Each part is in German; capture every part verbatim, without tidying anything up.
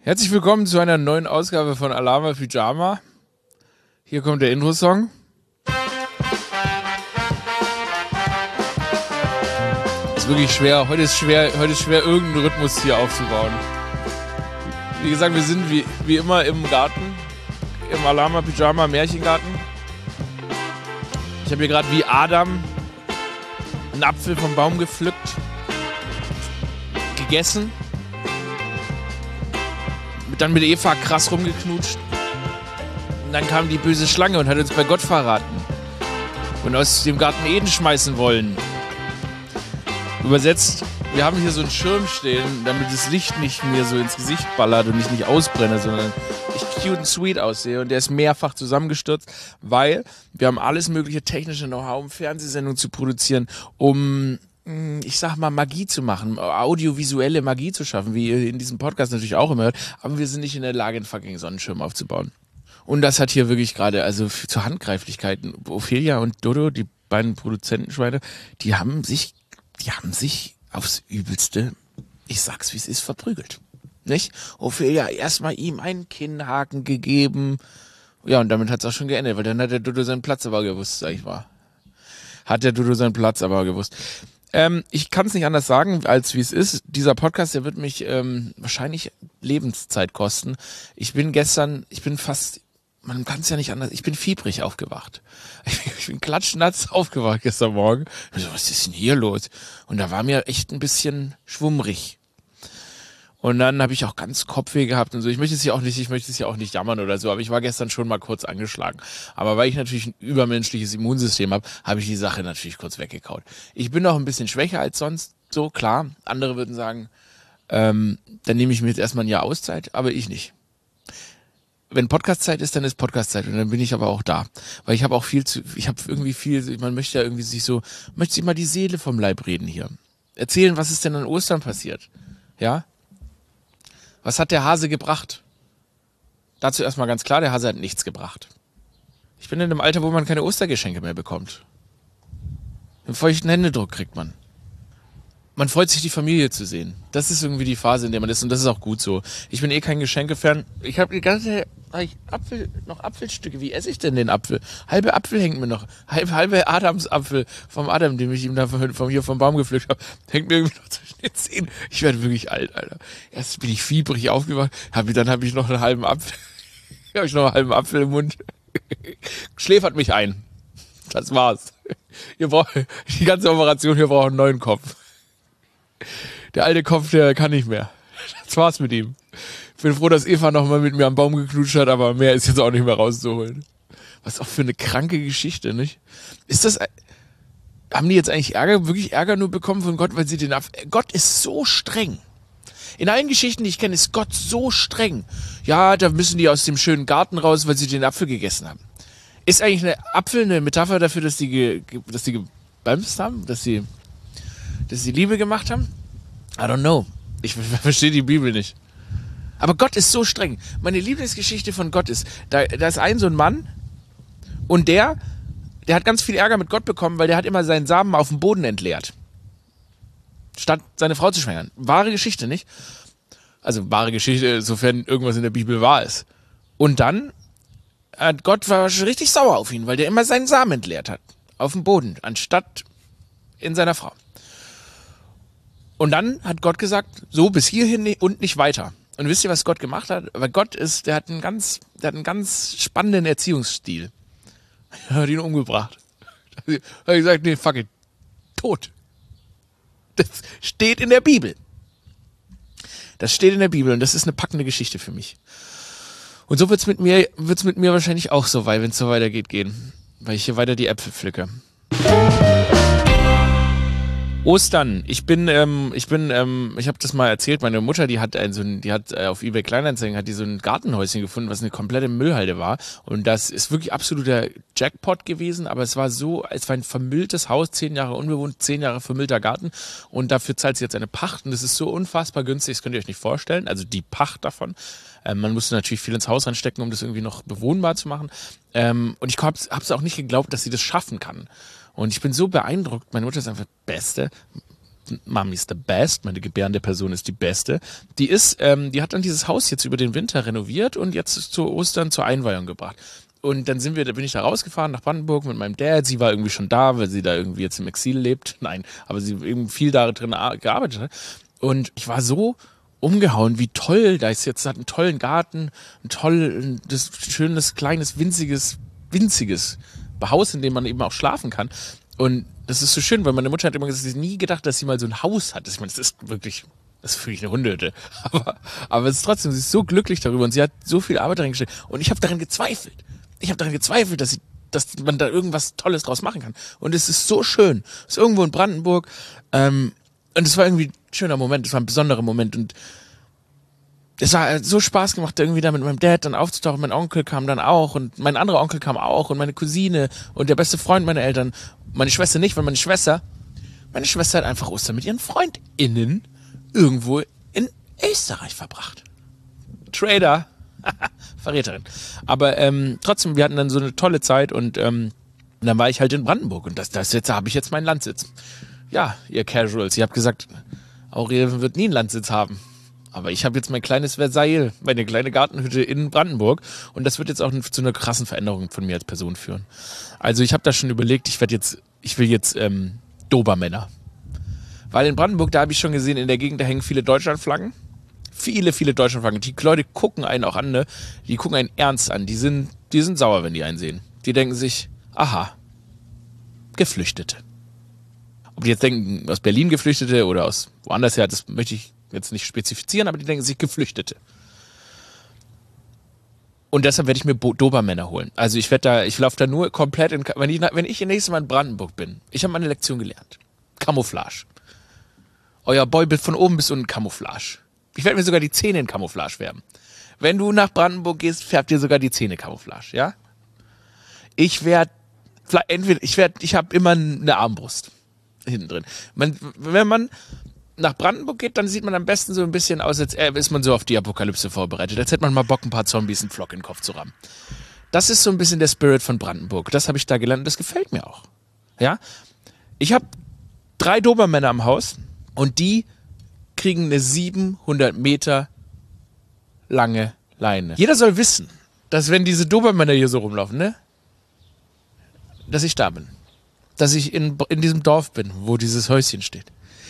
Herzlich willkommen zu einer neuen Ausgabe von Alama Pyjama. Hier kommt der Intro-Song. Ist wirklich schwer. Heute ist schwer, heute ist schwer, irgendeinen Rhythmus hier aufzubauen. Wie gesagt, wir sind wie, wie immer im Garten, im Alama Pyjama Märchengarten. Ich habe hier gerade wie Adam einen Apfel vom Baum gepflückt, gegessen, dann mit Eva krass rumgeknutscht. Und dann kam die böse Schlange und hat uns bei Gott verraten und aus dem Garten Eden schmeißen wollen. Übersetzt, wir haben hier so einen Schirm stehen, damit das Licht nicht mir so ins Gesicht ballert und ich nicht ausbrenne, sondern ich cute und sweet aussehe. Und der ist mehrfach zusammengestürzt, weil wir haben alles mögliche technische Know-how, um Fernsehsendungen zu produzieren, um, ich sag mal, Magie zu machen, audiovisuelle Magie zu schaffen, wie ihr in diesem Podcast natürlich auch immer hört. Aber wir sind nicht in der Lage, einen fucking Sonnenschirm aufzubauen. Und das hat hier wirklich gerade, also zur Handgreiflichkeit, Ophelia und Dodo, die beiden Produzentenschweine, die haben sich, die haben sich aufs Übelste, ich sag's wie es ist, verprügelt. Nicht? Ophelia erstmal ihm einen Kinnhaken gegeben. Ja, und damit hat's auch schon geendet, weil dann hat der Dodo seinen Platz aber gewusst, sag ich mal. Hat der Dodo seinen Platz aber gewusst. Ähm, ich kann es nicht anders sagen, als wie es ist. Dieser Podcast, der wird mich ähm, wahrscheinlich Lebenszeit kosten. Ich bin gestern, ich bin fast, man kann es ja nicht anders, ich bin fiebrig aufgewacht. Ich bin, ich bin klatschnass aufgewacht gestern Morgen. Ich so, was ist denn hier los? Und da war mir echt ein bisschen schwummrig. Und dann habe ich auch ganz Kopfweh gehabt und so. Ich möchte es ja auch nicht, ich möchte es ja auch nicht jammern oder so, aber ich war gestern schon mal kurz angeschlagen. Aber weil ich natürlich ein übermenschliches Immunsystem habe, habe ich die Sache natürlich kurz weggekaut. Ich bin noch ein bisschen schwächer als sonst, so klar. Andere würden sagen, ähm, dann nehme ich mir jetzt erstmal ein Jahr Auszeit, aber ich nicht. Wenn Podcastzeit ist, dann ist Podcastzeit und dann bin ich aber auch da. Weil ich habe auch viel zu, ich habe irgendwie viel, man möchte ja irgendwie sich so, möchte sich mal die Seele vom Leib reden hier. Erzählen, was ist denn an Ostern passiert. Ja? Was hat der Hase gebracht? Dazu erstmal ganz klar, der Hase hat nichts gebracht. Ich bin in einem Alter, wo man keine Ostergeschenke mehr bekommt. Einen feuchten Händedruck kriegt man. Man freut sich, die Familie zu sehen. Das ist irgendwie die Phase, in der man ist und das ist auch gut so. Ich bin eh kein Geschenkefan. Ich habe die ganze hab ich Apfel, noch Apfelstücke. Wie esse ich denn den Apfel? Halbe Apfel hängt mir noch. Halbe, halbe Adamsapfel vom Adam, den ich ihm da vom, hier vom Baum gepflückt habe, hängt mir irgendwie noch zwischen den Zähnen. Ich werde wirklich alt, Alter. Erst bin ich fiebrig aufgewacht, hab, dann habe ich noch einen halben Apfel. habe ich noch einen halben Apfel im Mund. Schläfert mich ein. Das war's. Ihr braucht, die ganze Operation hier braucht einen neuen Kopf. Der alte Kopf, der kann nicht mehr. Das war's mit ihm. Ich bin froh, dass Eva noch mal mit mir am Baum geknutscht hat, aber mehr ist jetzt auch nicht mehr rauszuholen. Was auch für eine kranke Geschichte, nicht? Ist das, haben die jetzt eigentlich Ärger, wirklich Ärger nur bekommen von Gott, weil sie den, Gott ist so streng. In allen Geschichten, die ich kenne, ist Gott so streng. Ja, da müssen die aus dem schönen Garten raus, weil sie den Apfel gegessen haben. Ist eigentlich eine Apfel eine Metapher dafür, dass die, ge, dass die gebämst haben, dass sie, dass sie Liebe gemacht haben? I don't know. Ich verstehe die Bibel nicht. Aber Gott ist so streng. Meine Lieblingsgeschichte von Gott ist, da, da ist ein so ein Mann und der, der hat ganz viel Ärger mit Gott bekommen, weil der hat immer seinen Samen auf dem Boden entleert. Statt seine Frau zu schwängern. Wahre Geschichte, nicht? Also wahre Geschichte, sofern irgendwas in der Bibel wahr ist. Und dann hat Gott war schon richtig sauer auf ihn, weil der immer seinen Samen entleert hat. Auf dem Boden, anstatt in seiner Frau. Und dann hat Gott gesagt, so bis hierhin und nicht weiter. Und wisst ihr, was Gott gemacht hat? Weil Gott ist, der hat einen ganz, der hat einen ganz spannenden Erziehungsstil. Er hat ihn umgebracht. Er hat gesagt, nee, fuck it. Tot. Das steht in der Bibel. Das steht in der Bibel und das ist eine packende Geschichte für mich. Und so wird's mit mir, wird's mit mir wahrscheinlich auch so weit, wenn es so weitergeht, gehen. Weil ich hier weiter die Äpfel pflücke. Ostern. Ich bin, ähm, ich bin, ähm, ich habe das mal erzählt. Meine Mutter, die hat ein so ein, die hat äh, auf eBay Kleinanzeigen hat die so ein Gartenhäuschen gefunden, was eine komplette Müllhalde war. Und das ist wirklich absoluter Jackpot gewesen. Aber es war so, es war ein vermülltes Haus, zehn Jahre unbewohnt, zehn Jahre vermüllter Garten. Und dafür zahlt sie jetzt eine Pacht. Und das ist so unfassbar günstig. Das könnt ihr euch nicht vorstellen. Also die Pacht davon. Ähm, man musste natürlich viel ins Haus reinstecken, um das irgendwie noch bewohnbar zu machen. Ähm, und ich habe es auch nicht geglaubt, dass sie das schaffen kann. Und ich bin so beeindruckt. Meine Mutter ist einfach Beste. Mami ist the best, meine gebärende Person ist die beste. Die ist, ähm, die hat dann dieses Haus jetzt über den Winter renoviert und jetzt zu Ostern zur Einweihung gebracht. Und dann sind wir, da bin ich da rausgefahren nach Brandenburg mit meinem Dad. Sie war irgendwie schon da, weil sie da irgendwie jetzt im Exil lebt. Nein, aber sie irgendwie viel da drin gearbeitet hat. Und ich war so umgehauen, wie toll da ist jetzt. Hat einen tollen Garten, ein toll, das schönes, kleines, winziges, winziges Haus, in dem man eben auch schlafen kann. Und das ist so schön, weil meine Mutter hat immer gesagt, sie hat nie gedacht, dass sie mal so ein Haus hat. Ich meine, das ist wirklich, das ist wirklich eine Hundehütte. Aber, aber es ist trotzdem, sie ist so glücklich darüber und sie hat so viel Arbeit darin gestellt. Und ich habe daran gezweifelt. Ich habe daran gezweifelt, dass, ich, dass man da irgendwas Tolles draus machen kann. Und es ist so schön. Es ist irgendwo in Brandenburg. Ähm, und es war irgendwie ein schöner Moment. Es war ein besonderer Moment. Und es war so Spaß gemacht, irgendwie da mit meinem Dad dann aufzutauchen. Mein Onkel kam dann auch und mein anderer Onkel kam auch und meine Cousine und der beste Freund meiner Eltern. Meine Schwester nicht, weil meine Schwester, meine Schwester hat einfach Ostern mit ihren FreundInnen irgendwo in Österreich verbracht. Trader. Verräterin. Aber ähm, trotzdem, wir hatten dann so eine tolle Zeit und ähm, dann war ich halt in Brandenburg und das, das jetzt habe ich jetzt meinen Landsitz. Ja, ihr Casuals, ihr habt gesagt, Aurel wird nie einen Landsitz haben. Aber ich habe jetzt mein kleines Versailles, meine kleine Gartenhütte in Brandenburg und das wird jetzt auch zu einer krassen Veränderung von mir als Person führen. Also ich habe da schon überlegt, ich werde jetzt, ich will jetzt ähm, Dobermänner. Weil in Brandenburg, da habe ich schon gesehen, in der Gegend, da hängen viele Deutschlandflaggen. Viele, viele Deutschlandflaggen. Die Leute gucken einen auch an, ne? Die gucken einen ernst an. Die sind, die sind sauer, wenn die einen sehen. Die denken sich, aha, Geflüchtete. Ob die jetzt denken, aus Berlin Geflüchtete oder aus woanders her, das möchte ich jetzt nicht spezifizieren, aber die denken sich Geflüchtete. Und deshalb werde ich mir Bo- Dobermänner holen. Also ich werde da, ich laufe da nur komplett in, wenn ich, wenn ich nächstes Mal in Brandenburg bin, ich habe meine Lektion gelernt. Camouflage. Euer Boybild von oben bis unten Camouflage. Ich werde mir sogar die Zähne in Camouflage färben. Wenn du nach Brandenburg gehst, färbt dir sogar die Zähne Camouflage, ja? Ich werde, entweder, ich werde, ich habe immer eine Armbrust hinten drin. Man, wenn man nach Brandenburg geht, dann sieht man am besten so ein bisschen aus, als ist man so auf die Apokalypse vorbereitet. Als hätte man mal Bock, ein paar Zombies einen Flock in den Kopf zu rammen. Das ist so ein bisschen der Spirit von Brandenburg. Das habe ich da gelernt und das gefällt mir auch. Ja? Ich habe drei Dobermänner am Haus und die kriegen eine siebenhundert Meter lange Leine. Jeder soll wissen, dass wenn diese Dobermänner hier so rumlaufen, ne, dass ich da bin. Dass ich in, in diesem Dorf bin, wo dieses Häuschen steht.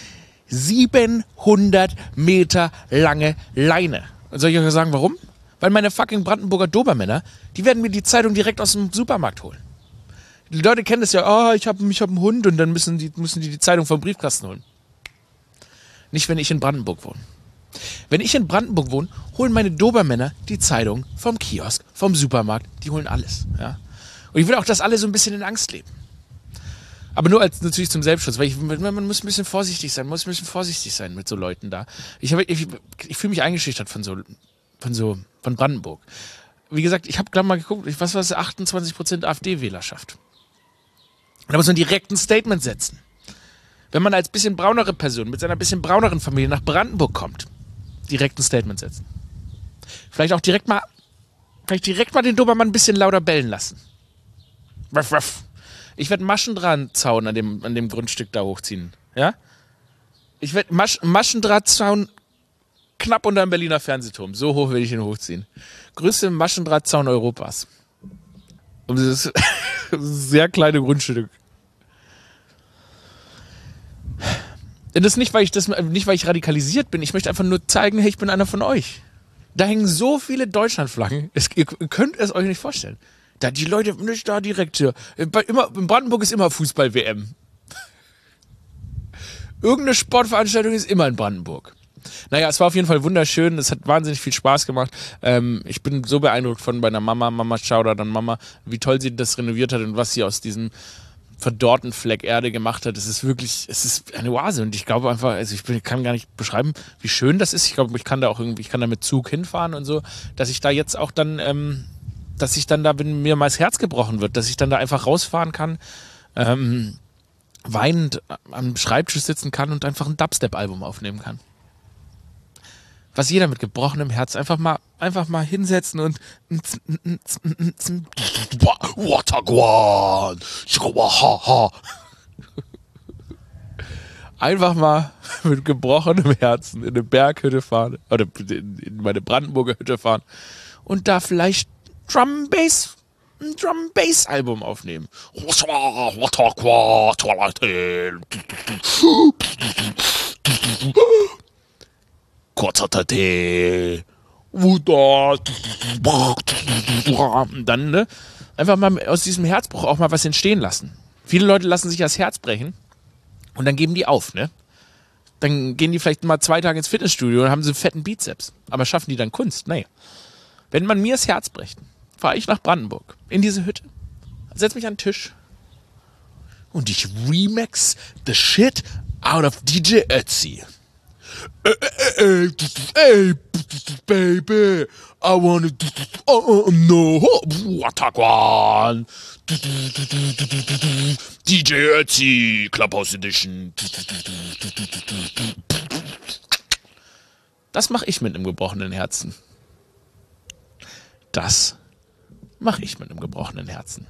siebenhundert Meter lange Leine. Und soll ich euch sagen, warum? Weil meine fucking Brandenburger Dobermänner, die werden mir die Zeitung direkt aus dem Supermarkt holen. Die Leute kennen das ja, oh, ich habe ich hab einen Hund und dann müssen die, müssen die die Zeitung vom Briefkasten holen. Nicht, wenn ich in Brandenburg wohne. Wenn ich in Brandenburg wohne, holen meine Dobermänner die Zeitung vom Kiosk, vom Supermarkt, die holen alles. Ja? Und ich will auch, dass alle so ein bisschen in Angst leben. Aber nur als natürlich zum Selbstschutz, weil ich, man muss ein bisschen vorsichtig sein, man muss ein bisschen vorsichtig sein mit so Leuten da. Ich, hab, ich, ich fühle mich eingeschüchtert von so, von so, von Brandenburg. Wie gesagt, ich habe gerade mal geguckt, was war das, achtundzwanzig Prozent AfD-Wählerschaft. Da muss man direkt ein Statement setzen. Wenn man als bisschen braunere Person mit seiner bisschen brauneren Familie nach Brandenburg kommt, direkt ein Statement setzen. Vielleicht auch direkt mal, vielleicht direkt mal den Dobermann ein bisschen lauter bellen lassen. Ruff, ruff. Ich werde Maschendrahtzaun an dem, an dem Grundstück da hochziehen. Ja? Ich werde Masch, Maschendrahtzaun knapp unter dem Berliner Fernsehturm. So hoch werde ich ihn hochziehen. Größte Maschendrahtzaun Europas. Und das ist ein sehr kleine Grundstück. Das ist nicht, weil ich das, nicht, weil ich radikalisiert bin. Ich möchte einfach nur zeigen, hey, ich bin einer von euch. Da hängen so viele Deutschlandflaggen. Es, ihr könnt es euch nicht vorstellen. Da die Leute nicht da direkt hier. Immer, in Brandenburg ist immer Fußball-W M. Irgendeine Sportveranstaltung ist immer in Brandenburg. Naja, es war auf jeden Fall wunderschön. Es hat wahnsinnig viel Spaß gemacht. Ähm, ich bin so beeindruckt von meiner Mama. Mama Shoutout an Mama, wie toll sie das renoviert hat und was sie aus diesem verdorrten Fleck Erde gemacht hat. Es ist wirklich, es ist eine Oase und ich glaube einfach, also ich bin, kann gar nicht beschreiben, wie schön das ist. Ich glaube, ich kann da auch irgendwie, ich kann da mit Zug hinfahren und so, dass ich da jetzt auch dann, ähm, dass ich dann da, wenn mir mal das Herz gebrochen wird, dass ich dann da einfach rausfahren kann, ähm, weinend am Schreibtisch sitzen kann und einfach ein Dubstep-Album aufnehmen kann. Was jeder mit gebrochenem Herz einfach mal, einfach mal hinsetzen und Watagwan. einfach mal mit gebrochenem Herzen in eine Berghütte fahren oder in meine Brandenburger Hütte fahren und da vielleicht Drum Bass, ein Drum Bass Album aufnehmen. Und dann ne, einfach mal aus diesem Herzbruch auch mal was entstehen lassen. Viele Leute lassen sich das Herz brechen und dann geben die auf, ne? Dann gehen die vielleicht mal zwei Tage ins Fitnessstudio und haben so einen fetten Bizeps. Aber schaffen die dann Kunst? Nee. Wenn man mir das Herz bricht, fahre ich nach Brandenburg, in diese Hütte, setze mich an den Tisch und ich remix the shit out of D J Ötzi. Hey, hey, baby, I wanna oh, no, attack one. D J Ötzi, Clubhouse Edition. Das mache ich mit einem gebrochenen Herzen. Das mache ich mit einem gebrochenen Herzen.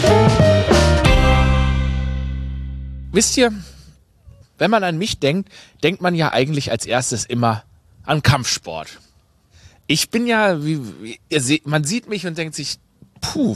Wisst ihr, wenn man an mich denkt, denkt man ja eigentlich als erstes immer an Kampfsport. Ich bin ja, wie, wie ihr seht, man sieht mich und denkt sich, puh,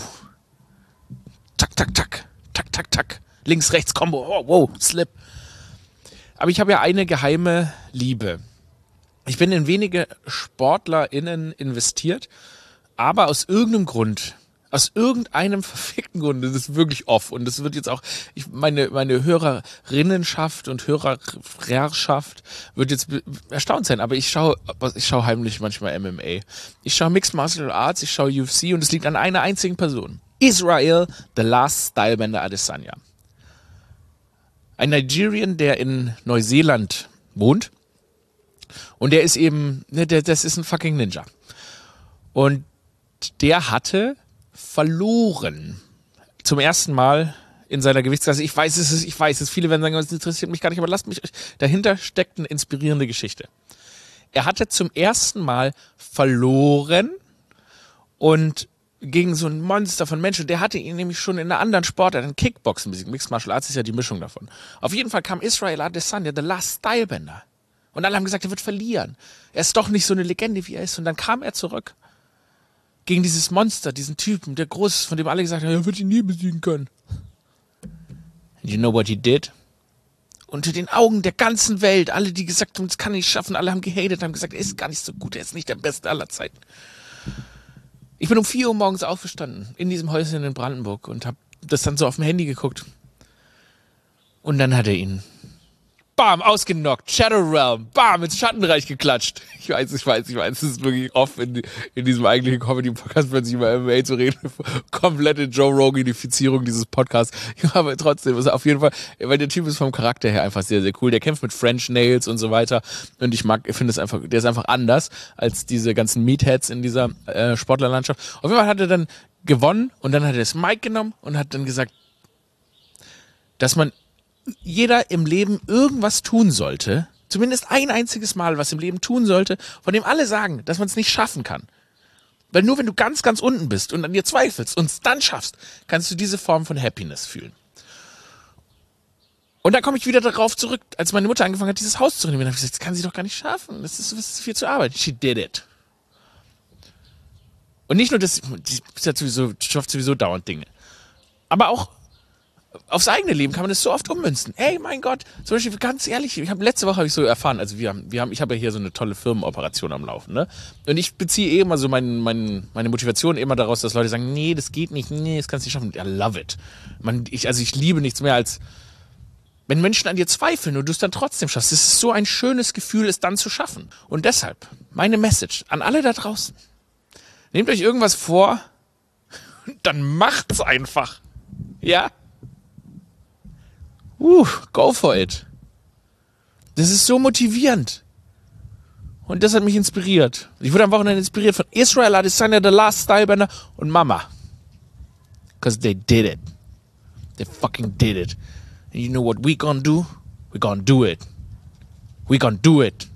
tak, tak, tak, tak, tak, tak, links, rechts, Combo, oh, wow, Slip. Aber ich habe ja eine geheime Liebe. Ich bin in wenige SportlerInnen investiert, aber aus irgendeinem Grund, aus irgendeinem verfickten Grund, das ist wirklich off und das wird jetzt auch, ich, meine, meine Hörerinnenschaft und Hörerschaft wird jetzt erstaunt sein, aber ich schaue, ich schaue heimlich manchmal M M A. Ich schaue Mixed Martial Arts, ich schaue U F C und es liegt an einer einzigen Person. Israel The Last Stylebender Adesanya. Ein Nigerian, der in Neuseeland wohnt und der ist eben, ne, der, das ist ein fucking Ninja. Und der hatte verloren. Zum ersten Mal in seiner Gewichtsklasse. Ich weiß es, ich weiß es. Viele werden sagen, das interessiert mich gar nicht, aber lasst mich, dahinter steckt eine inspirierende Geschichte. Er hatte zum ersten Mal verloren und gegen so ein Monster von Menschen. Der hatte ihn nämlich schon in einer anderen Sportart, in Kickboxen besiegt. Mixed Martial Arts ist ja die Mischung davon. Auf jeden Fall kam Israel Adesanya, The Last Stylebender. Und alle haben gesagt, er wird verlieren. Er ist doch nicht so eine Legende, wie er ist. Und dann kam er zurück. Gegen dieses Monster, diesen Typen, der groß ist, von dem alle gesagt haben, er wird ihn nie besiegen können. And you know what he did? Unter den Augen der ganzen Welt, alle, die gesagt haben, das kann er nicht schaffen, alle haben gehatet, haben gesagt, er ist gar nicht so gut, er ist nicht der Beste aller Zeiten. Ich bin um vier Uhr morgens aufgestanden, in diesem Häuschen in Brandenburg und habe das dann so auf dem Handy geguckt. Und dann hat er ihn bam, ausgenockt, Shadow Realm, bam, ins Schattenreich geklatscht. Ich weiß, ich weiß, ich weiß, es ist wirklich oft in, in diesem eigentlichen Comedy-Podcast plötzlich über M M A zu reden. Komplette Joe Roganifizierung dieses Podcasts. Aber trotzdem, ist auf jeden Fall, weil der Typ ist vom Charakter her einfach sehr, sehr cool. Der kämpft mit French Nails und so weiter. Und ich mag, ich finde es einfach, der ist einfach anders als diese ganzen Meatheads in dieser äh, Sportlerlandschaft. Auf jeden Fall hat er dann gewonnen und dann hat er das Mic genommen und hat dann gesagt, dass man jeder im Leben irgendwas tun sollte, zumindest ein einziges Mal was im Leben tun sollte, von dem alle sagen, dass man es nicht schaffen kann. Weil nur wenn du ganz, ganz unten bist und an dir zweifelst und es dann schaffst, kannst du diese Form von Happiness fühlen. Und dann komme ich wieder darauf zurück, als meine Mutter angefangen hat, dieses Haus zu renovieren, habe ich gesagt, das kann sie doch gar nicht schaffen, das ist, das ist viel zu arbeiten. She did it. Und nicht nur das, die schafft sowieso, schafft sowieso dauernd Dinge, aber auch aufs eigene Leben kann man das so oft ummünzen. Ey, mein Gott, zum Beispiel ganz ehrlich, ich habe letzte Woche habe ich so erfahren, also wir haben, wir haben, ich habe ja hier so eine tolle Firmenoperation am Laufen, ne? Und ich beziehe eh immer so mein, mein, meine Motivation immer daraus, dass Leute sagen, nee, das geht nicht, nee, das kannst du nicht schaffen. I love it. Man, ich, also ich liebe nichts mehr als, wenn Menschen an dir zweifeln und du es dann trotzdem schaffst. Es ist so ein schönes Gefühl, es dann zu schaffen. Und deshalb meine Message an alle da draußen: Nehmt euch irgendwas vor, dann macht's einfach, ja. Uh, go for it. Das ist so motivierend. Und das hat mich inspiriert. Ich wurde am Wochenende inspiriert von Israel Adesanya, The Last Stylebender und Mama. Because they did it. They fucking did it. And you know what we gonna do? We gonna do it. We gonna do it.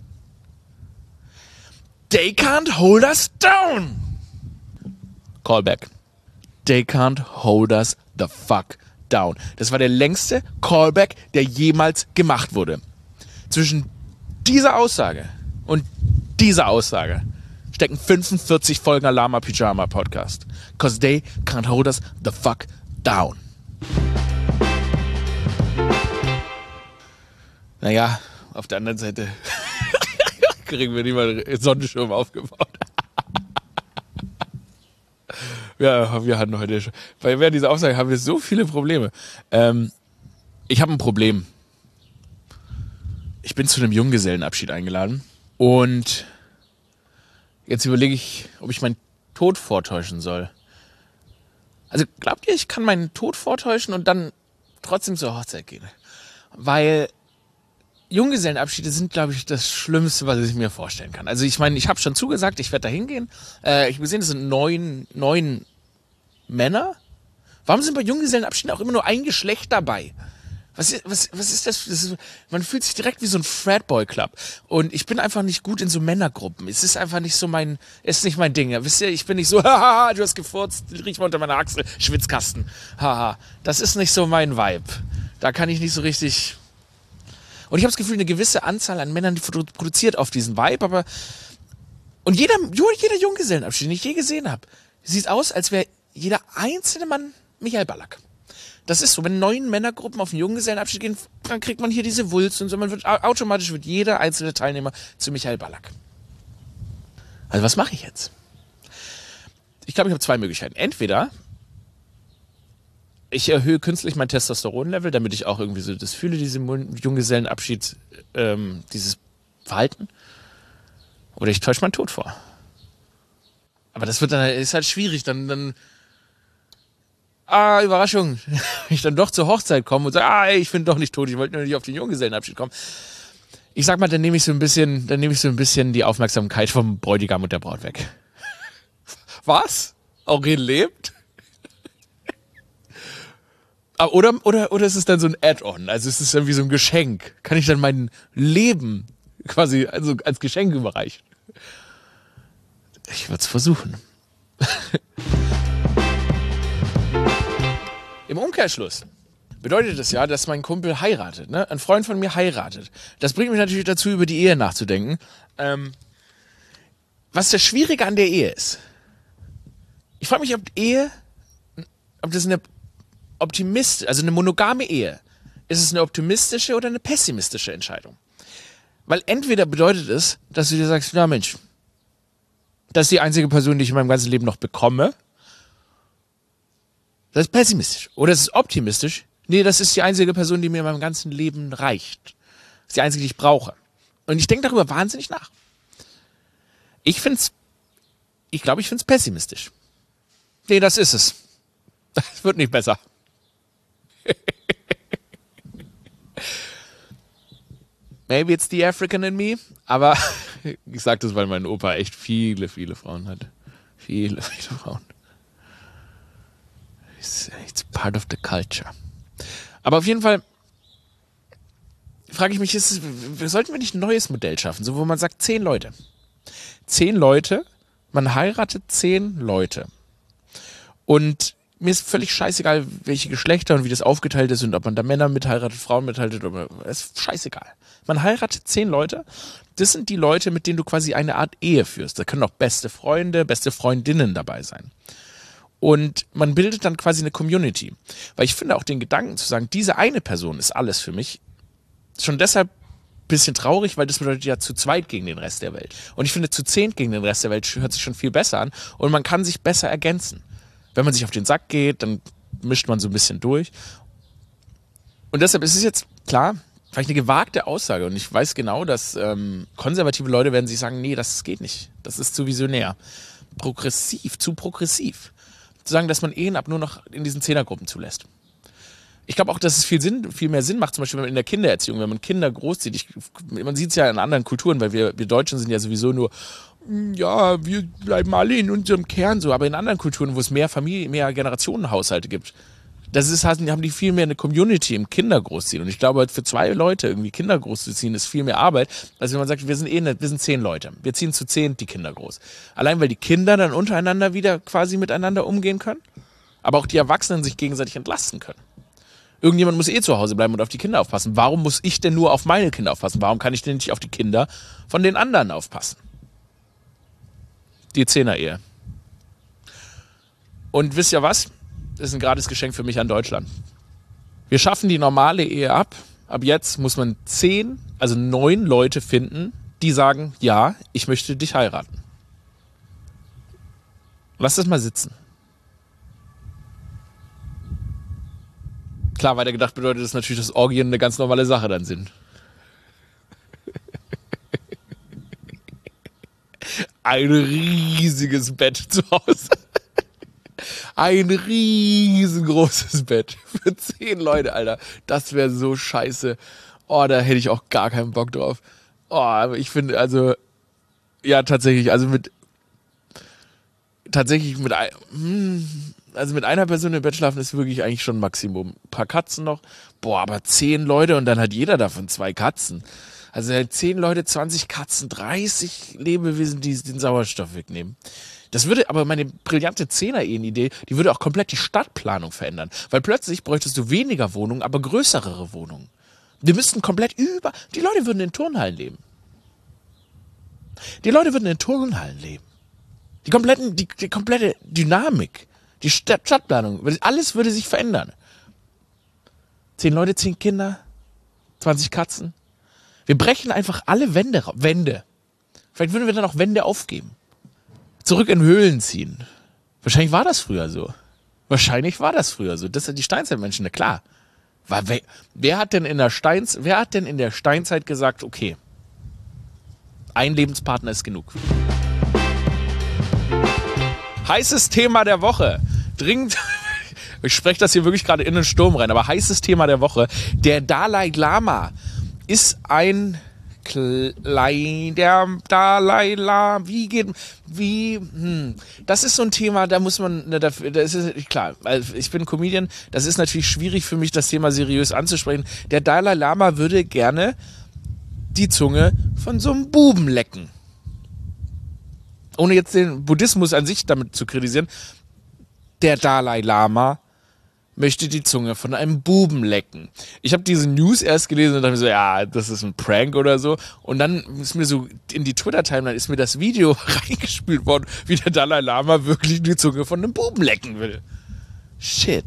They can't hold us down. Callback. They can't hold us the fuck down. Das war der längste Callback, der jemals gemacht wurde. Zwischen dieser Aussage und dieser Aussage stecken fünfundvierzig Folgen Alarma Pyjama Podcast. Cause they can't hold us the fuck down. Naja, auf der anderen Seite kriegen wir nicht mal einen Sonnenschirm aufgebaut. Ja, wir hatten heute schon, weil während dieser Aussage haben wir so viele Probleme. Ähm, ich habe ein Problem. Ich bin zu einem Junggesellenabschied eingeladen und jetzt überlege ich, ob ich meinen Tod vortäuschen soll. Also glaubt ihr, ich kann meinen Tod vortäuschen und dann trotzdem zur Hochzeit gehen? Weil Junggesellenabschiede sind, glaube ich, das Schlimmste, was ich mir vorstellen kann. Also ich meine, ich habe schon zugesagt, ich werde da hingehen. Äh, ich habe gesehen, es sind neun, neun Männer. Warum sind bei Junggesellenabschieden auch immer nur ein Geschlecht dabei? Was ist, was, was ist das? das ist, man fühlt sich direkt wie so ein Fratboy-Club. Und ich bin einfach nicht gut in so Männergruppen. Es ist einfach nicht so mein, es ist nicht mein Ding. Ja, wisst ihr, ich bin nicht so, haha, du hast gefurzt, riech mal unter meiner Achsel, Schwitzkasten. Haha, das ist nicht so mein Vibe. Da kann ich nicht so richtig. Und ich habe das Gefühl, eine gewisse Anzahl an Männern, die produziert auf diesen Vibe, aber und jeder, jeder Junggesellenabschied, den ich je gesehen habe, sieht aus, als wäre jeder einzelne Mann Michael Ballack. Das ist so, wenn neun Männergruppen auf einen Junggesellenabschied gehen, dann kriegt man hier diese Wulst und so, man wird automatisch wird jeder einzelne Teilnehmer zu Michael Ballack. Also was mache ich jetzt? Ich glaube, ich habe zwei Möglichkeiten. Entweder ich erhöhe künstlich mein Testosteronlevel, damit ich auch irgendwie so das fühle, diese Junggesellenabschied, ähm, dieses Verhalten. Oder ich täusche meinen Tod vor. Aber das wird dann, ist halt schwierig, dann, dann, ah, Überraschung, wenn ich dann doch zur Hochzeit komme und sage, ah, ey, ich bin doch nicht tot, ich wollte nur nicht auf den Junggesellenabschied kommen. Ich sag mal, dann nehme ich so ein bisschen, dann nehme ich so ein bisschen die Aufmerksamkeit vom Bräutigam und der Braut weg. Was? Aurel lebt? Oder, oder, oder ist es dann so ein Add-on? Also ist es dann wie so ein Geschenk? Kann ich dann mein Leben quasi also als Geschenk überreichen? Ich würde es versuchen. Im Umkehrschluss bedeutet das ja, dass mein Kumpel heiratet, ne? Ein Freund von mir heiratet. Das bringt mich natürlich dazu, über die Ehe nachzudenken. Ähm, was das Schwierige an der Ehe ist. Ich frage mich, ob Ehe, ob das eine Optimist, also eine monogame Ehe, ist es eine optimistische oder eine pessimistische Entscheidung? Weil entweder bedeutet es, dass du dir sagst, na Mensch, das ist die einzige Person, die ich in meinem ganzen Leben noch bekomme. Das ist pessimistisch. Oder es ist optimistisch. Nee, das ist die einzige Person, die mir in meinem ganzen Leben reicht. Das ist die einzige, die ich brauche. Und ich denke darüber wahnsinnig nach. Ich finde es, ich glaube, ich finde es pessimistisch. Nee, das ist es. Das wird nicht besser. Maybe it's the African in me, aber ich sage das, weil mein Opa echt viele, viele Frauen hat. Viele, viele Frauen. It's, it's part of the culture. Aber auf jeden Fall frage ich mich, ist es, sollten wir nicht ein neues Modell schaffen, so wo man sagt, zehn Leute. Zehn Leute, man heiratet zehn Leute. Und mir ist völlig scheißegal, welche Geschlechter und wie das aufgeteilt ist und ob man da Männer mitheiratet, Frauen mitheiratet, oder es ist scheißegal. Man heiratet zehn Leute. Das sind die Leute, mit denen du quasi eine Art Ehe führst. Da können auch beste Freunde, beste Freundinnen dabei sein. Und man bildet dann quasi eine Community. Weil ich finde auch den Gedanken zu sagen, diese eine Person ist alles für mich, schon deshalb ein bisschen traurig, weil das bedeutet ja zu zweit gegen den Rest der Welt. Und ich finde, zu zehn gegen den Rest der Welt hört sich schon viel besser an und man kann sich besser ergänzen. Wenn man sich auf den Sack geht, dann mischt man so ein bisschen durch. Und deshalb ist es jetzt, klar, vielleicht eine gewagte Aussage. Und ich weiß genau, dass ähm, konservative Leute werden sich sagen, nee, das geht nicht. Das ist zu visionär. Progressiv, zu progressiv. Zu sagen, dass man Ehen ab nur noch in diesen Zehnergruppen zulässt. Ich glaube auch, dass es viel Sinn, viel mehr Sinn macht, zum Beispiel wenn man in der Kindererziehung, wenn man Kinder großzieht. Ich, man sieht es ja in anderen Kulturen, weil wir, wir Deutschen sind ja sowieso nur, ja, wir bleiben alle in unserem Kern so. Aber in anderen Kulturen, wo es mehr Familie, mehr Generationenhaushalte gibt, das ist, haben die viel mehr eine Community im Kinder großziehen. Und ich glaube, für zwei Leute irgendwie Kinder großzuziehen, ist viel mehr Arbeit, als wenn man sagt, wir sind eh nicht, wir sind zehn Leute. Wir ziehen zu zehn die Kinder groß. Allein, weil die Kinder dann untereinander wieder quasi miteinander umgehen können, aber auch die Erwachsenen sich gegenseitig entlasten können. Irgendjemand muss eh zu Hause bleiben und auf die Kinder aufpassen. Warum muss ich denn nur auf meine Kinder aufpassen? Warum kann ich denn nicht auf die Kinder von den anderen aufpassen? Die Zehner-Ehe. Und wisst ihr was? Das ist ein gratis Geschenk für mich an Deutschland. Wir schaffen die normale Ehe ab. Ab jetzt muss man zehn, also neun Leute finden, die sagen, ja, ich möchte dich heiraten. Lass das mal sitzen. Klar, weitergedacht bedeutet das natürlich, dass Orgien eine ganz normale Sache dann sind. Ein riesiges Bett zu Hause. Ein riesengroßes Bett für zehn Leute, Alter. Das wäre so scheiße. Oh, da hätte ich auch gar keinen Bock drauf. Oh, aber ich finde, also, ja, tatsächlich, also mit, tatsächlich mit, also mit einer Person im Bett schlafen ist wirklich eigentlich schon Maximum. Ein paar Katzen noch. Boah, aber zehn Leute und dann hat jeder davon zwei Katzen. Also zehn Leute, zwanzig Katzen, dreißig Lebewesen, die den Sauerstoff wegnehmen. Das würde aber meine brillante Zehner-Ehen-Idee, die würde auch komplett die Stadtplanung verändern. Weil plötzlich bräuchtest du weniger Wohnungen, aber größere Wohnungen. Wir müssten komplett über... Die Leute würden in Turnhallen leben. Die Leute würden in Turnhallen leben. Die, kompletten, die, die komplette Dynamik, die Stadt, Stadtplanung, alles würde sich verändern. Zehn Leute, zehn Kinder, zwanzig Katzen. Wir brechen einfach alle Wände. Wände. Vielleicht würden wir dann auch Wände aufgeben. Zurück in Höhlen ziehen. Wahrscheinlich war das früher so. Wahrscheinlich war das früher so. Das sind die Steinzeitmenschen, na klar. Weil wer, wer hat denn in der Steins, wer hat denn in der Steinzeit gesagt, okay, ein Lebenspartner ist genug? Heißes Thema der Woche. Dringend, ich spreche das hier wirklich gerade in den Sturm rein, aber heißes Thema der Woche. Der Dalai Lama ist ein Klei, der Dalai Lama, wie geht, wie, hm, das ist so ein Thema, da muss man, ne, dafür, das ist, klar, also ich bin Comedian, das ist natürlich schwierig für mich, das Thema seriös anzusprechen. Der Dalai Lama würde gerne die Zunge von so einem Buben lecken. Ohne jetzt den Buddhismus an sich damit zu kritisieren, der Dalai Lama möchte die Zunge von einem Buben lecken. Ich habe diese News erst gelesen und dachte mir so, ja, das ist ein Prank oder so. Und dann ist mir so in die Twitter-Timeline ist mir das Video reingespült worden, wie der Dalai Lama wirklich die Zunge von einem Buben lecken will. Shit.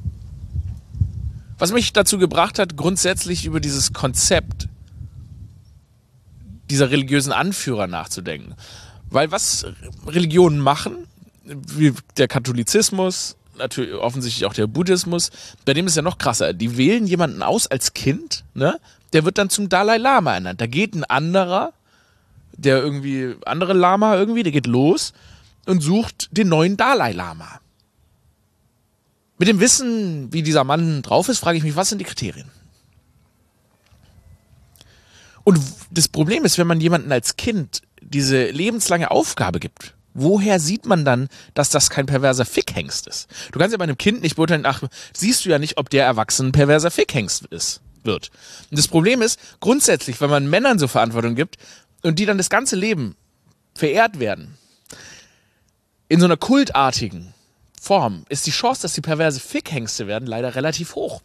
Was mich dazu gebracht hat, grundsätzlich über dieses Konzept dieser religiösen Anführer nachzudenken. Weil was Religionen machen, wie der Katholizismus, natürlich offensichtlich auch der Buddhismus, bei dem ist ja noch krasser. Die wählen jemanden aus als Kind, ne? Der wird dann zum Dalai Lama ernannt. Da geht ein anderer, der irgendwie, andere Lama irgendwie, der geht los und sucht den neuen Dalai Lama. Mit dem Wissen, wie dieser Mann drauf ist, frage ich mich, was sind die Kriterien? Und das Problem ist, wenn man jemanden als Kind diese lebenslange Aufgabe gibt, woher sieht man dann, dass das kein perverser Fickhengst ist? Du kannst ja bei einem Kind nicht beurteilen, ach, siehst du ja nicht, ob der Erwachsene ein perverser Fickhengst ist, wird. Und das Problem ist, grundsätzlich, wenn man Männern so Verantwortung gibt und die dann das ganze Leben verehrt werden, in so einer kultartigen Form, ist die Chance, dass sie perverse Fickhengste werden, leider relativ hoch.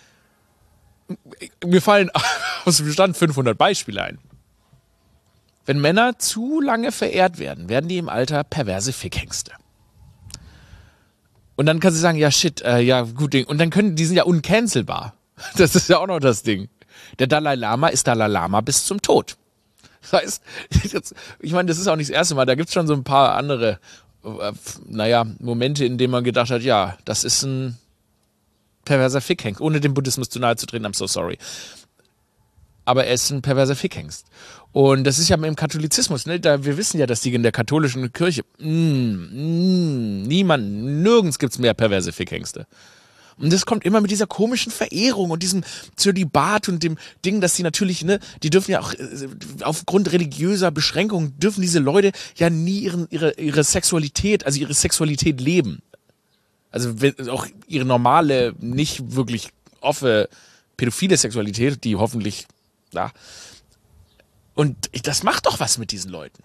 Mir fallen aus dem Stand fünfhundert Beispiele ein. Wenn Männer zu lange verehrt werden, werden die im Alter perverse Fickhengste. Und dann kann sie sagen, ja shit, äh, ja gut Ding. Und dann können, die sind ja uncancelbar. Das ist ja auch noch das Ding. Der Dalai Lama ist Dalai Lama bis zum Tod. Das heißt, jetzt, ich meine, das ist auch nicht das erste Mal, da gibt's schon so ein paar andere, äh, naja, Momente, in denen man gedacht hat, ja, das ist ein perverser Fickhengst, ohne dem Buddhismus zu nahe zu treten, I'm so sorry. Aber er ist ein perverser Fickhengst. Und das ist ja im Katholizismus, ne? Da, wir wissen ja, dass die in der katholischen Kirche, mm, mm, niemand, nirgends gibt's mehr perverse Fickhengste. Und das kommt immer mit dieser komischen Verehrung und diesem Zölibat und dem Ding, dass sie natürlich, ne, die dürfen ja auch, äh, aufgrund religiöser Beschränkungen, dürfen diese Leute ja nie ihren, ihre, ihre Sexualität, also ihre Sexualität leben. Also wenn, auch ihre normale, nicht wirklich offene, pädophile Sexualität, die hoffentlich, ja. Und das macht doch was mit diesen Leuten.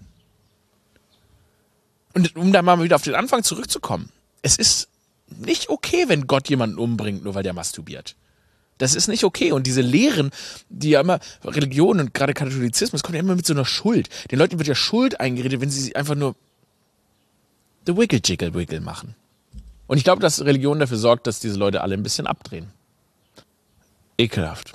Und um da mal wieder auf den Anfang zurückzukommen, es ist nicht okay, wenn Gott jemanden umbringt, nur weil der masturbiert. Das ist nicht okay. Und diese Lehren, die ja immer, Religion und gerade Katholizismus, kommt ja immer mit so einer Schuld. Den Leuten wird ja Schuld eingeredet, wenn sie einfach nur the wiggle jiggle wiggle machen. Und ich glaube, dass Religion dafür sorgt, dass diese Leute alle ein bisschen abdrehen. Ekelhaft.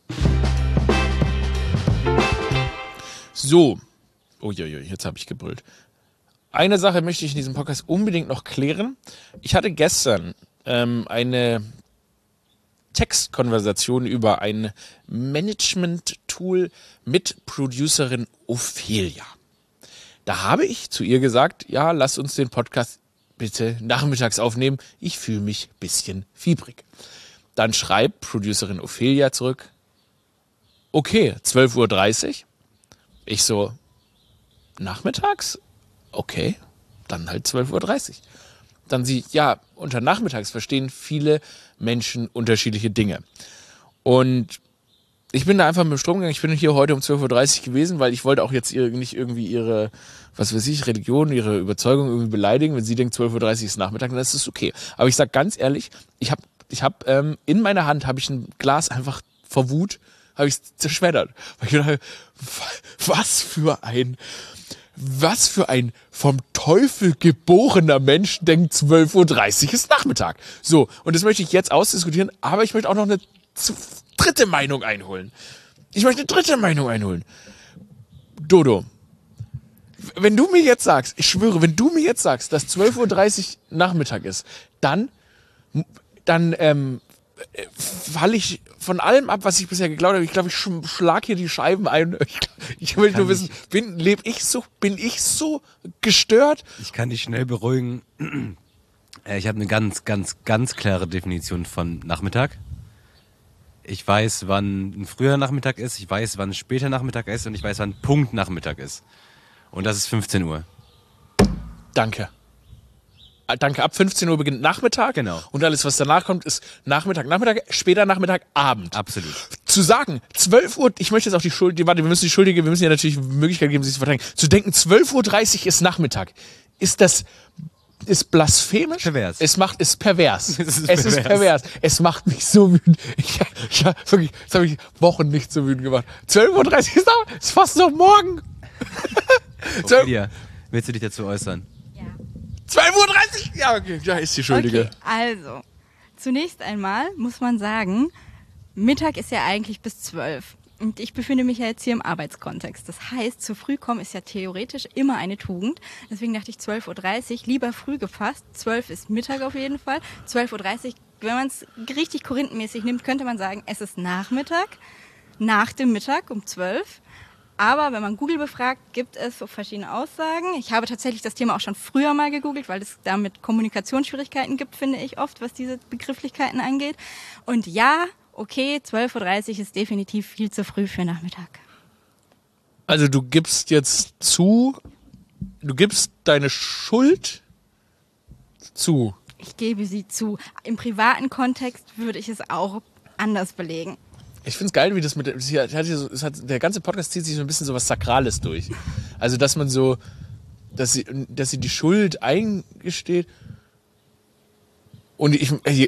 So. Uiuiui, jetzt habe ich gebrüllt. Eine Sache möchte ich in diesem Podcast unbedingt noch klären. Ich hatte gestern ähm, eine Textkonversation über ein Management-Tool mit Producerin Ophelia. Da habe ich zu ihr gesagt, ja, lass uns den Podcast bitte nachmittags aufnehmen. Ich fühle mich ein bisschen fiebrig. Dann schreibt Producerin Ophelia zurück, okay, zwölf Uhr dreißig. Ich so, nachmittags? Okay, dann halt zwölf Uhr dreißig. Dann sie, ja, unter nachmittags verstehen viele Menschen unterschiedliche Dinge. Und ich bin da einfach mit dem Strom gegangen. Ich bin hier heute um zwölf Uhr dreißig gewesen, weil ich wollte auch jetzt ihr, nicht irgendwie ihre, was weiß ich, Religion, ihre Überzeugung irgendwie beleidigen. Wenn sie denkt, zwölf Uhr dreißig ist Nachmittag, dann ist das okay. Aber ich sag ganz ehrlich, ich habe ich hab, ähm, in meiner Hand habe ich ein Glas einfach vor Wut, habe ich zerschmettert. Weil ich dachte, was für ein... Was für ein vom Teufel geborener Mensch denkt, zwölf Uhr dreißig ist Nachmittag. So, und das möchte ich jetzt ausdiskutieren, aber ich möchte auch noch eine dritte Meinung einholen. Ich möchte eine dritte Meinung einholen. Dodo, wenn du mir jetzt sagst, ich schwöre, wenn du mir jetzt sagst, dass zwölf Uhr dreißig Nachmittag ist, dann, dann ähm, falle ich von allem ab, was ich bisher geglaubt habe. Ich glaube, ich sch- schlag hier die Scheiben ein. Ich, ich will nur wissen, bin, leb ich so, bin ich so gestört? Ich kann dich schnell beruhigen. Ich habe eine ganz, ganz, ganz klare Definition von Nachmittag. Ich weiß, wann ein früher Nachmittag ist, ich weiß, wann ein später Nachmittag ist und ich weiß, wann Punkt Nachmittag ist. Und das ist fünfzehn Uhr. Danke. Danke, ab fünfzehn Uhr beginnt Nachmittag. Genau. Und alles, was danach kommt, ist Nachmittag, Nachmittag, später Nachmittag, Abend. Absolut. Zu sagen, zwölf Uhr, ich möchte jetzt auch die Schuld, die, warte, wir müssen die Schuldige, wir müssen ja natürlich die Möglichkeit geben, sich zu verteidigen. Zu denken, zwölf Uhr dreißig ist Nachmittag. Ist das, ist blasphemisch? Pervers. Es macht, ist pervers. Es ist es pervers. ist pervers. Es macht mich so wütend. Ich, ich, wirklich, das habe ich Wochen nicht so wütend gemacht. zwölf Uhr dreißig ist, noch, ist fast noch morgen. Ophelia, willst du dich dazu äußern? zwölf Uhr dreißig? Ja, okay, da ist die Schuldige. Okay, also, zunächst einmal muss man sagen, Mittag ist ja eigentlich bis zwölf. Und ich befinde mich ja jetzt hier im Arbeitskontext. Das heißt, zu früh kommen ist ja theoretisch immer eine Tugend. Deswegen dachte ich zwölf Uhr dreißig, lieber früh gefasst. zwölf ist Mittag auf jeden Fall. zwölf Uhr dreißig, wenn man es richtig korinthenmäßig nimmt, könnte man sagen, es ist Nachmittag. Nach dem Mittag um zwölf. Aber wenn man Google befragt, gibt es so verschiedene Aussagen. Ich habe tatsächlich das Thema auch schon früher mal gegoogelt, weil es damit Kommunikationsschwierigkeiten gibt, finde ich oft, was diese Begrifflichkeiten angeht. Und ja, okay, zwölf Uhr dreißig ist definitiv viel zu früh für Nachmittag. Also du gibst jetzt zu, du gibst deine Schuld zu. Ich gebe sie zu. Im privaten Kontext würde ich es auch anders belegen. Ich find's geil, wie das mit, es hat hier so, es hat, der ganze Podcast zieht sich so ein bisschen so was Sakrales durch. Also, dass man so, dass sie, dass sie die Schuld eingesteht. Und ich, äh,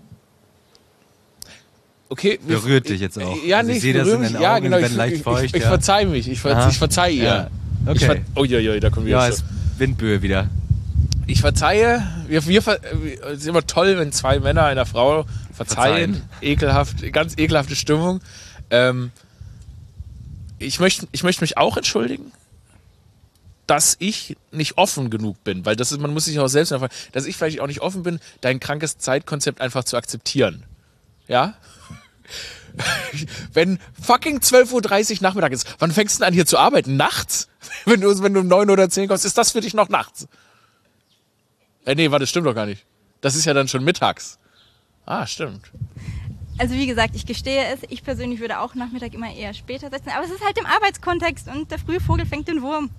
okay. Berührt dich jetzt auch. Ja, also nicht, ich sehe das in deinen ja, Augen, genau, werden ich, leicht ich, feucht. ich, ich ja. verzeih mich, ich, ver, Aha. ich verzeih ihr. Ja. Okay. Ich ver, oh, ja, ja, da kommen wir Ja, jetzt ist Windböe wieder. Ich verzeihe, wir, wir, es ist immer toll, wenn zwei Männer einer Frau verzeihen. Verzeihen. Ekelhaft, ganz ekelhafte Stimmung. Ähm, ich möchte, ich möchte mich auch entschuldigen, dass ich nicht offen genug bin, weil das ist, man muss sich auch selbst erfahren, dass ich vielleicht auch nicht offen bin, dein krankes Zeitkonzept einfach zu akzeptieren. Ja? Wenn fucking zwölf Uhr dreißig Nachmittag ist, wann fängst du denn an hier zu arbeiten? Nachts? Wenn du, wenn du um neun oder zehn kommst, ist das für dich noch nachts? Äh, nee, warte, das stimmt doch gar nicht. Das ist ja dann schon mittags. Ah, stimmt. Also wie gesagt, ich gestehe es, ich persönlich würde auch Nachmittag immer eher später setzen, aber es ist halt im Arbeitskontext und der frühe Vogel fängt den Wurm.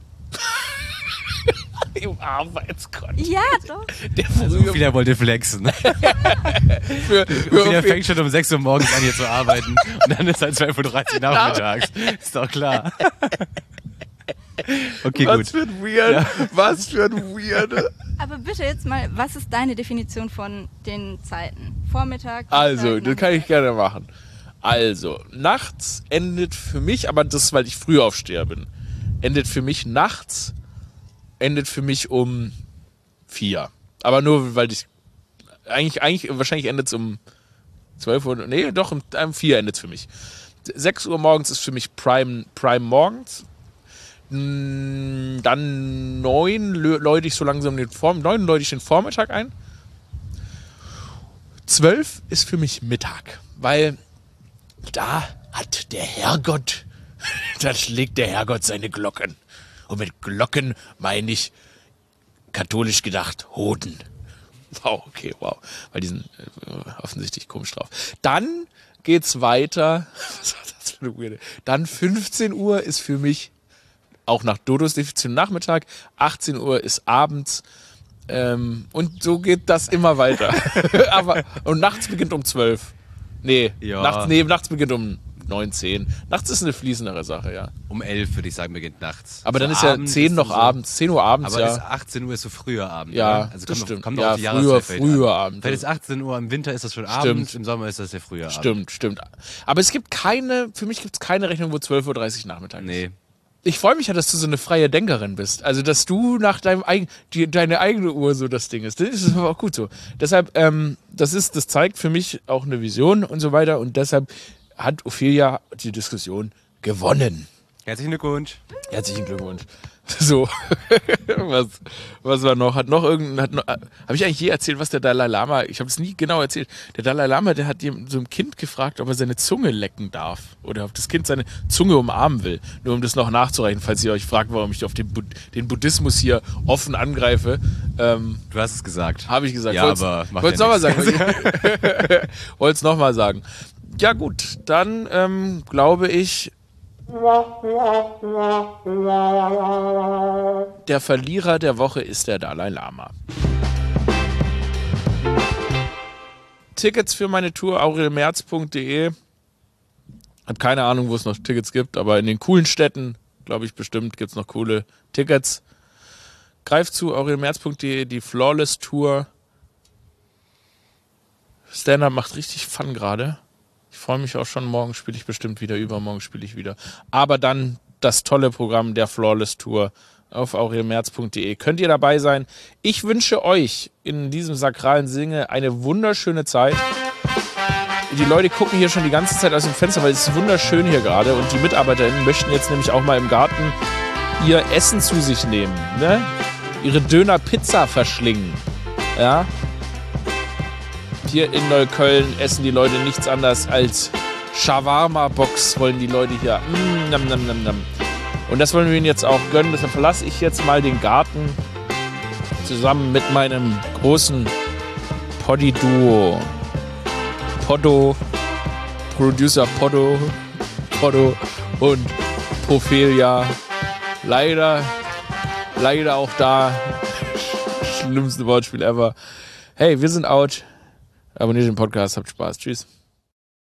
Im Arbeitskontext. Ja, doch. Der Also frühe Ophelia wollte flexen. für, für Ophelia fängt schon um sechs Uhr morgens an hier zu arbeiten und dann ist halt zwölf Uhr dreißig nachmittags. Ist doch klar. Okay, was gut. für ein Weird, ja. was für ein Weird. Aber bitte jetzt mal, was ist deine Definition von den Zeiten? Vormittag? Also, Mittag, das kann ich gerne machen. Also, nachts endet für mich, aber das ist, weil ich früh aufsteher bin, endet für mich nachts, endet für mich um vier. Aber nur, weil ich, eigentlich, eigentlich, wahrscheinlich endet es um zwölf Uhr, nee, doch, um, um vier endet es für mich. sechs Uhr morgens ist für mich Prime, Prime morgens. Dann neun läute ich so langsam den Vorm- neun läute ich den Vormittag ein. zwölf ist für mich Mittag, weil da hat der Herrgott, da schlägt der Herrgott seine Glocken. Und mit Glocken meine ich katholisch gedacht Hoden. Wow, okay, wow. Weil die sind äh, offensichtlich komisch drauf. Dann geht's weiter. Was war das für eine Weirde? Dann fünfzehn Uhr ist für mich auch nach Dodos Definition Nachmittag. achtzehn Uhr ist abends. Ähm, und so geht das immer weiter. Aber, und nachts beginnt um zwölf. Nee, Ja. nachts, nee, nachts beginnt um neun, zehn. Nachts ist eine fließendere Sache, ja. Um elf würde ich sagen, beginnt nachts. Aber dann So ist ja abends zehn ist noch so, abends, zehn Uhr abends, Aber ja. ist achtzehn Uhr ist so früher Abend, Ja, oder? Also das kommt, stimmt. Kommt Ja, auf die früher, Jahreszeit früher an. Abend. Vielleicht ist achtzehn Uhr, im Winter ist das schon Stimmt. abends, im Sommer ist das der frühe Abend. Stimmt, stimmt. Aber es gibt keine, für mich gibt es keine Rechnung, wo zwölf Uhr dreißig Nachmittag ist. Nee. Ich freue mich ja, dass du so eine freie Denkerin bist. Also, dass du nach deinem eigen, die, deine eigene Uhr so das Ding ist. Das ist aber auch gut so. Deshalb, ähm, das ist, das zeigt für mich auch eine Vision und so weiter. Und deshalb hat Ophelia die Diskussion gewonnen. Herzlichen Glückwunsch. Herzlichen Glückwunsch. So, was, was war noch? Hat noch irgendein, hat noch, habe ich eigentlich je erzählt, was der Dalai Lama, ich habe es nie genau erzählt, der Dalai Lama, der hat so ein Kind gefragt, ob er seine Zunge lecken darf oder ob das Kind seine Zunge umarmen will, nur um das noch nachzureichen, falls ihr euch fragt, warum ich auf den, Bud- den Buddhismus hier offen angreife. Ähm, Du hast es gesagt. habe ich gesagt. Ja, Wollt's- aber macht wollt's ja noch mal nichts. sagen. Wollte es nochmal sagen. Ja gut, dann ähm, glaube ich, der Verlierer der Woche ist der Dalai Lama. Tickets für meine Tour aurelmerz punkt de. Hab keine Ahnung, wo es noch Tickets gibt, aber in den coolen Städten, glaube ich bestimmt, gibt es noch coole Tickets. Greift zu aurelmerz punkt de, die Flawless Tour. Stand-Up macht richtig Fun gerade. Ich freue mich auch schon, morgen spiele ich bestimmt wieder, übermorgen spiele ich wieder. Aber dann das tolle Programm der Flawless Tour auf aurelmerz punkt de. Könnt ihr dabei sein? Ich wünsche euch in diesem sakralen Sinne eine wunderschöne Zeit. Die Leute gucken hier schon die ganze Zeit aus dem Fenster, weil es ist wunderschön hier gerade. Und die MitarbeiterInnen möchten jetzt nämlich auch mal im Garten ihr Essen zu sich nehmen. Ne? Ihre Döner-Pizza verschlingen. Ja? Hier in Neukölln essen die Leute nichts anderes als Shawarma-Box, wollen die Leute hier. Mm, nam, nam, nam, nam. Und das wollen wir ihnen jetzt auch gönnen. Deshalb verlasse ich jetzt mal den Garten zusammen mit meinem großen Poddy-Duo. Poddo, Producer Poddo, Poddo und Ophelia. Leider, leider auch da. Schlimmste Wortspiel ever. Hey, wir sind out. Abonniert den Podcast, habt Spaß. Tschüss.